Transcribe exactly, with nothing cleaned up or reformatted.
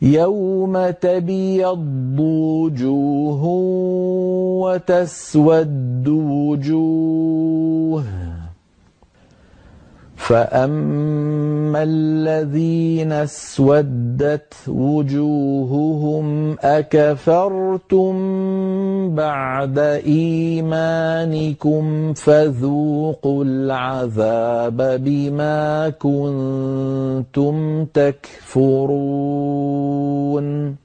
يوم تبيض وجوه وتسود وجوه فأما الذين اسودت وجوههم أكفرتم بعد إيمانكم فذوقوا العذاب بما كنتم تكفرون